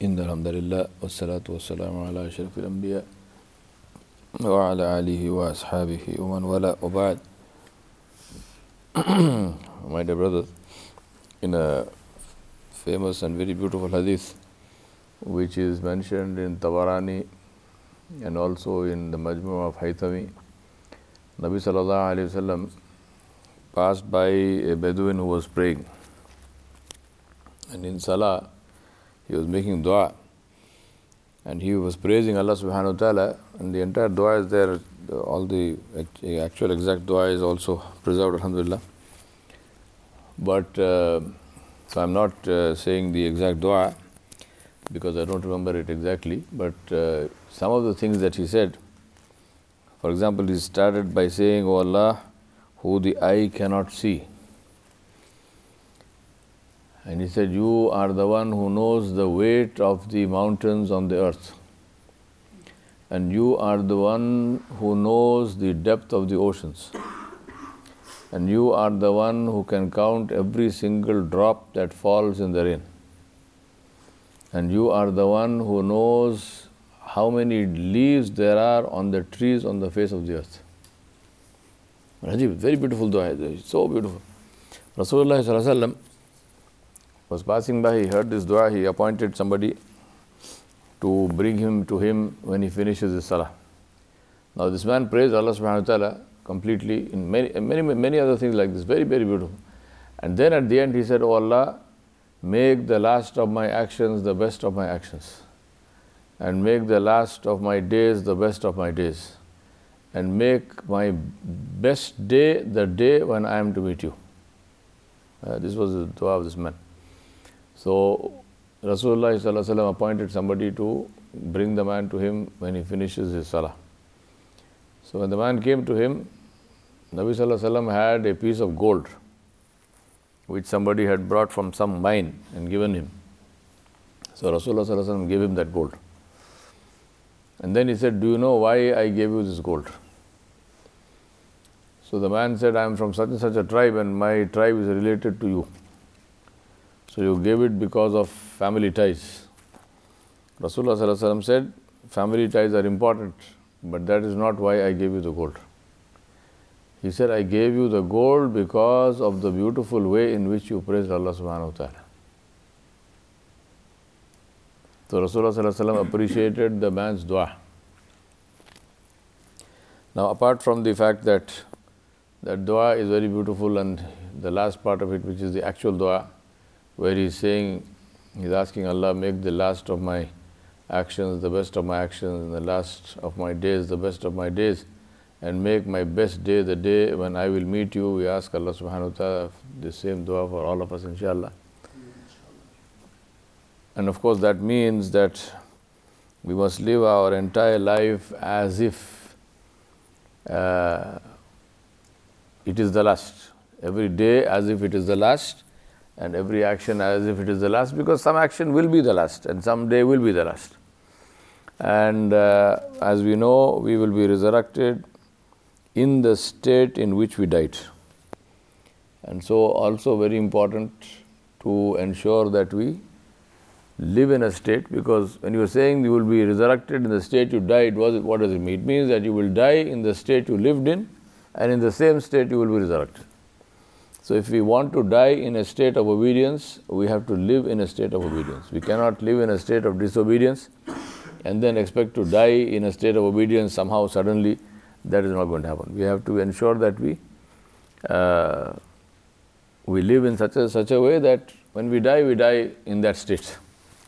إن الحمد لله والصلاة والسلام على أشرف الأنبياء وعلى آله وأصحابه ومن والاه وبعد. My dear brothers, in a famous and very beautiful hadith which is mentioned in Tabarani and also in the Majmu' of Haythami, Nabi sallallahu alayhi wasallam passed by a Bedouin who was praying, and in Salah he was making dua and he was praising Allah subhanahu wa ta'ala, and the entire dua is there, all the actual exact dua is also preserved, alhamdulillah. But so I'm not saying the exact dua because I don't remember it exactly, but some of the things that he said, for example, he started by saying, "O Allah, who the eye cannot see." And he said, "You are the one who knows the weight of the mountains on the earth. And you are the one who knows the depth of the oceans. And you are the one who can count every single drop that falls in the rain. And you are the one who knows how many leaves there are on the trees on the face of the earth." Ajib, very beautiful dua, so beautiful. Rasulullah sallallahu alaihi wasallam was passing by, he heard this dua, he appointed somebody to bring him to him when he finishes his salah. Now this man praised Allah subhanahu wa ta'ala completely in many other things like this, very, very beautiful. And then at the end he said, "O Allah, make the last of my actions the best of my actions, and make the last of my days the best of my days, and make my best day the day when I am to meet you." This was the dua of this man. So Rasulullah sallallahu alaihi wasallam appointed somebody to bring the man to him when he finishes his salah. So when the man came to him, Nabi sallallahu alaihi wasallam had a piece of gold which somebody had brought from some mine and given him. So Rasulullah sallallahu alaihi wasallam gave him that gold. And then he said, "Do you know why I gave you this gold?" So the man said, "I am from such and such a tribe and my tribe is related to you. So you gave it because of family ties." Rasulullah sallallahu alaihi wasallam said, "Family ties are important, but that is not why I gave you the gold." He said, "I gave you the gold because of the beautiful way in which you praised Allah subhanahu wa ta'ala." So Rasulullah sallallahu alaihi wasallam appreciated the man's dua. Now, apart from the fact that that dua is very beautiful, and the last part of it, which is the actual dua, where he's saying, he's asking Allah, make the last of my actions the best of my actions, and the last of my days the best of my days, and make my best day the day when I will meet you. We ask Allah subhanahu wa ta'ala the same dua for all of us, inshallah. And of course that means that we must live our entire life as if it is the last. Every day as if it is the last, and every action as if it is the last, because some action will be the last and some day will be the last. And as we know, we will be resurrected in the state in which we died. And so also very important to ensure that we live in a state, because when you are saying you will be resurrected in the state you died, what does it mean? It means that you will die in the state you lived in, and in the same state you will be resurrected. So if we want to die in a state of obedience, we have to live in a state of obedience. We cannot live in a state of disobedience and then expect to die in a state of obedience somehow suddenly. That is not going to happen. We have to ensure that we live in such a way that when we die in that state.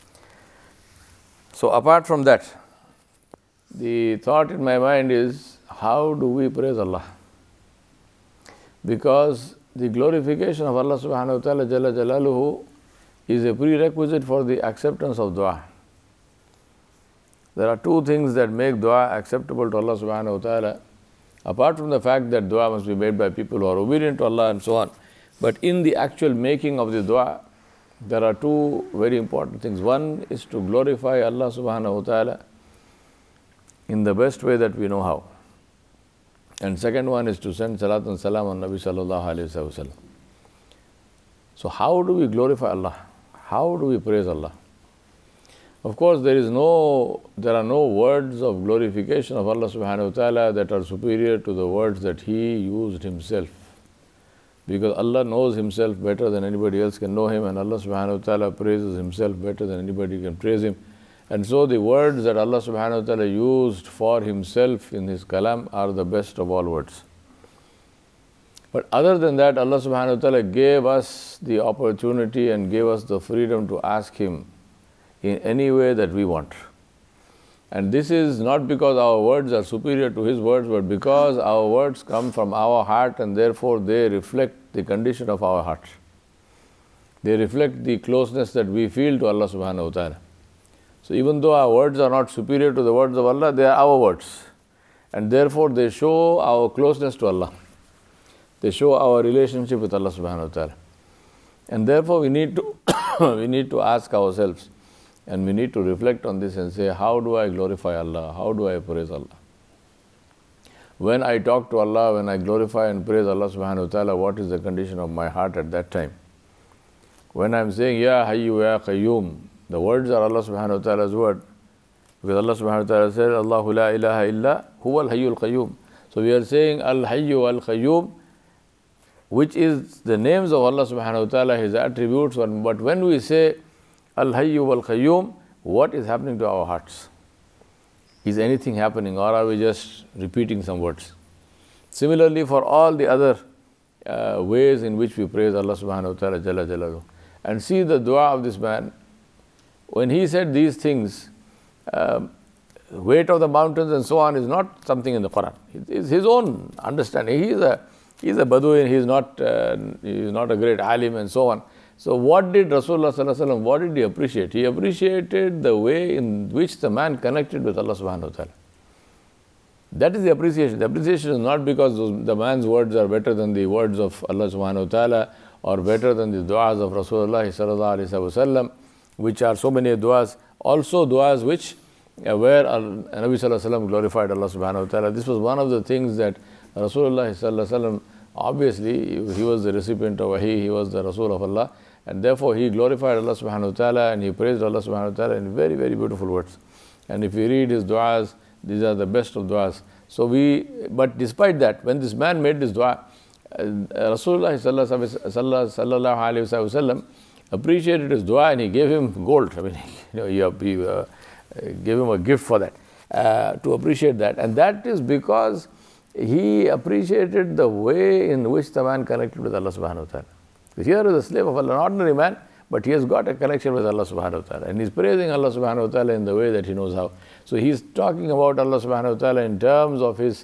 So apart from that, the thought in my mind is, how do we praise Allah? Because the glorification of Allah subhanahu wa ta'ala Jalla Jalaluhu is a prerequisite for the acceptance of dua. There are two things that make dua acceptable to Allah subhanahu wa ta'ala, apart from the fact that dua must be made by people who are obedient to Allah and so on. But in the actual making of the dua, there are two very important things. One is to glorify Allah subhanahu wa ta'ala in the best way that we know how. And second one is to send salat and salam on Nabi sallallahu alayhi wa sallam. So how do we glorify Allah? How do we praise Allah? Of course, there are no words of glorification of Allah subhanahu wa ta'ala that are superior to the words that He used Himself. Because Allah knows Himself better than anybody else can know Him, and Allah subhanahu wa ta'ala praises Himself better than anybody can praise Him. And so the words that Allah subhanahu wa ta'ala used for Himself in His kalam are the best of all words. But other than that, Allah subhanahu wa ta'ala gave us the opportunity and gave us the freedom to ask Him in any way that we want. And this is not because our words are superior to His words, but because our words come from our heart, and therefore they reflect the condition of our heart. They reflect the closeness that we feel to Allah subhanahu wa ta'ala. So even though our words are not superior to the words of Allah, they are our words. And therefore they show our closeness to Allah. They show our relationship with Allah subhanahu wa ta'ala. And therefore we need to ask ourselves, and we need to reflect on this and say, how do I glorify Allah? How do I praise Allah? When I talk to Allah, when I glorify and praise Allah subhanahu wa ta'ala, what is the condition of my heart at that time? When I'm saying, Ya Hayyu Ya Qayyum, the words are Allah subhanahu wa ta'ala's word. Because Allah subhanahu wa ta'ala says, Allahu la ilaha illa huwa al-hayyul qayyum. So we are saying al-hayyu al-qayyum, which is the names of Allah subhanahu wa ta'ala, His attributes. But when we say Al-Hayyu wal-Qayyum, what is happening to our hearts? Is anything happening, or are we just repeating some words? Similarly, for all the other ways in which we praise Allah subhanahu wa ta'ala Jalla Jalaluhu. And see the dua of this man. When he said these things, weight of the mountains and so on is not something in the Quran. It's his own understanding. He's a Bedouin, he's not a great alim and so on. So what did Rasulullah sallallahu alaihi wasallam, what did he appreciate? He appreciated the way in which the man connected with Allah subhanahu wa ta'ala. That is the appreciation. The appreciation is not because the man's words are better than the words of Allah subhanahu wa ta'ala, or better than the du'as of Rasulullah sallallahu alaihi wasallam, which are so many du'as. Also du'as where Nabi sallallahu alaihi wasallam glorified Allah subhanahu wa ta'ala. This was one of the things that Rasulullah sallallahu alaihi wasallam, obviously he was the recipient of wahi, he was the Rasul of Allah, and therefore he glorified Allah subhanahu wa ta'ala and he praised Allah subhanahu wa ta'ala in very, very beautiful words. And if you read his du'as, these are the best of du'as. But despite that, when this man made this du'a, Rasulullah sallallahu alaihi wasallam appreciated his du'a and he gave him gold. I mean, he gave him a gift for that, to appreciate that. And that is because he appreciated the way in which the man connected with Allah subhanahu wa ta'ala. Here is a slave of Allah, an ordinary man, but he has got a connection with Allah subhanahu wa ta'ala. And he's praising Allah subhanahu wa ta'ala in the way that he knows how. So he's talking about Allah subhanahu wa ta'ala in terms of his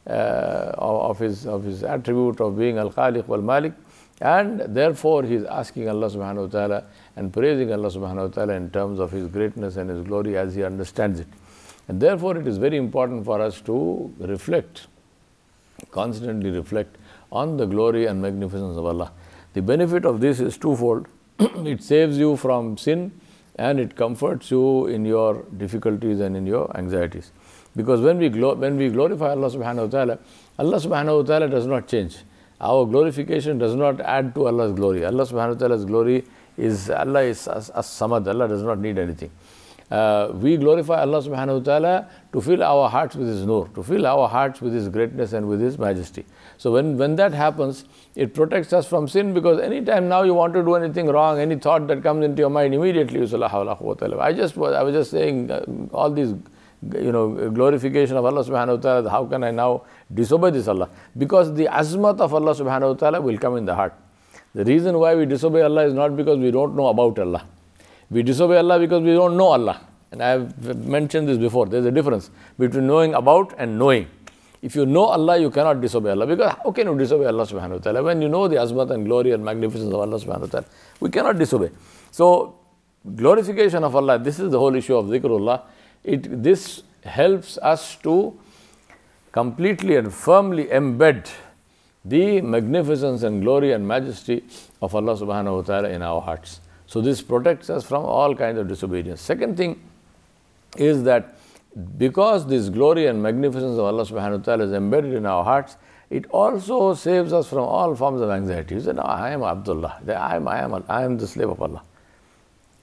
attribute of being Al-Khaliq wal-Malik. And therefore he is asking Allah subhanahu wa ta'ala and praising Allah subhanahu wa ta'ala in terms of His greatness and His glory as he understands it. And therefore it is very important for us to constantly reflect on the glory and magnificence of Allah. The benefit of this is twofold. It saves you from sin and it comforts you in your difficulties and in your anxieties. Because when we glorify Allah subhanahu wa ta'ala does not change. Our glorification does not add to Allah's glory. Allah subhanahu wa ta'ala's glory is, Allah is as-samad, Allah does not need anything. We glorify Allah subhanahu wa ta'ala to fill our hearts with His nur, to fill our hearts with His greatness and with His majesty. So when that happens, it protects us from sin, because anytime now you want to do anything wrong, any thought that comes into your mind, immediately you say, La hawla wa quwwata illa billah. I was just saying all these glorification of Allah subhanahu wa ta'ala, how can I now disobey this Allah? Because the azmat of Allah subhanahu wa ta'ala will come in the heart. The reason why we disobey Allah is not because we don't know about Allah. We disobey Allah because we don't know Allah. And I have mentioned this before. There is a difference between knowing about and knowing. If you know Allah, you cannot disobey Allah. Because how can you disobey Allah subhanahu wa ta'ala? When you know the azmat and glory and magnificence of Allah subhanahu wa ta'ala, we cannot disobey. So, glorification of Allah, this is the whole issue of dhikrullah. This helps us to completely and firmly embed the magnificence and glory and majesty of Allah subhanahu wa ta'ala in our hearts. So this protects us from all kinds of disobedience. Second thing is that because this glory and magnificence of Allah subhanahu wa ta'ala is embedded in our hearts, it also saves us from all forms of anxiety. You say, no, I am Abdullah, I am the slave of Allah.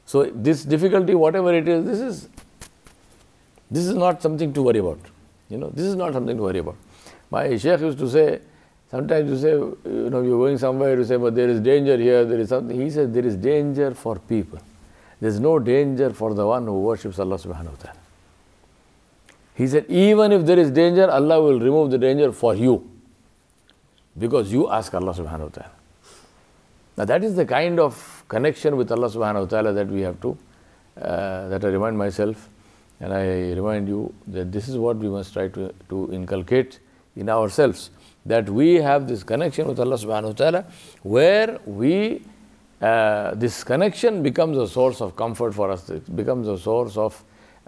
So this difficulty, whatever it is, this is not something to worry about. This is not something to worry about. My Shaykh used to say, sometimes you say, you're going somewhere, you say, but there is danger here, there is something. He says, there is danger for people. There is no danger for the one who worships Allah subhanahu wa ta'ala. He said, even if there is danger, Allah will remove the danger for you. Because you ask Allah subhanahu wa ta'ala. Now that is the kind of connection with Allah subhanahu wa ta'ala that we have to, that I remind myself and I remind you that this is what we must try to inculcate in ourselves. That we have this connection with Allah subhanahu wa ta'ala where this connection becomes a source of comfort for us. It becomes a source of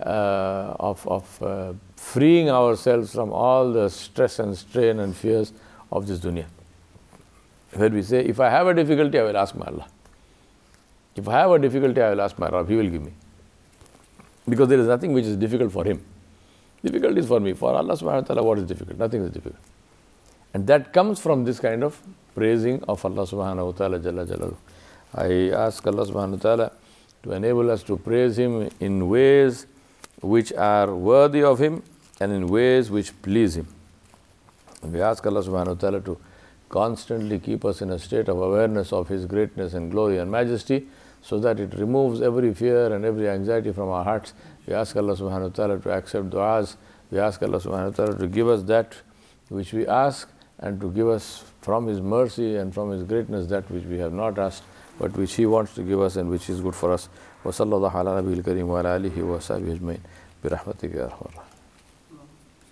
freeing ourselves from all the stress and strain and fears of this dunya. Where we say, if I have a difficulty, I will ask my Allah. If I have a difficulty, I will ask my Rabb, He will give me. Because there is nothing which is difficult for Him. Difficult is for me. For Allah subhanahu wa ta'ala, what is difficult? Nothing is difficult. And that comes from this kind of praising of Allah subhanahu wa ta'ala jalla jalaluhu. I ask Allah subhanahu wa ta'ala to enable us to praise Him in ways which are worthy of Him and in ways which please Him. And we ask Allah subhanahu wa ta'ala to constantly keep us in a state of awareness of His greatness and glory and majesty, so that it removes every fear and every anxiety from our hearts. We ask Allah subhanahu wa ta'ala to accept du'as. We ask Allah subhanahu wa ta'ala to give us that which we ask, and to give us from His mercy and from His greatness that which we have not asked, but which He wants to give us and which is good for us. Wa sallallahu ala nabiyil kareem wa ala alihi wa sahbihi ajmain bi rahmatika ya arhamar rahimin.